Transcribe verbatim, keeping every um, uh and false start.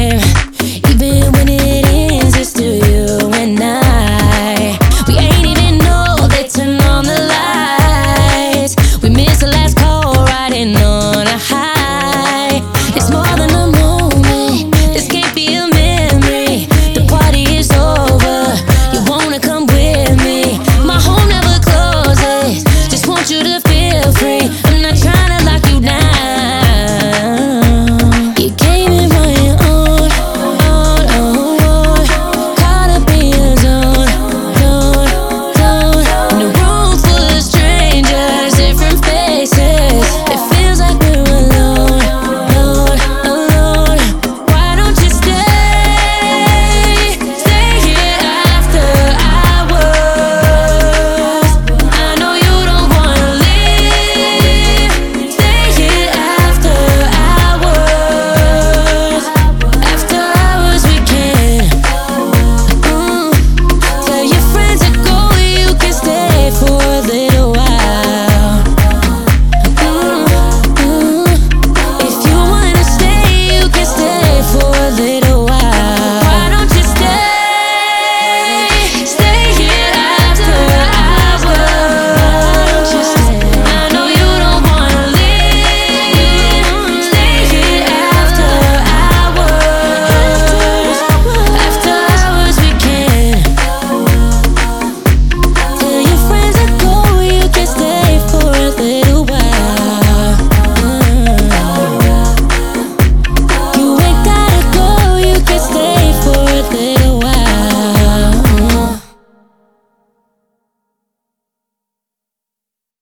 time. Even when it ends, it's still you and I. We ain't even know they turn on the lights. We missed the last call, riding on a high. It's more than a moment, this can't be a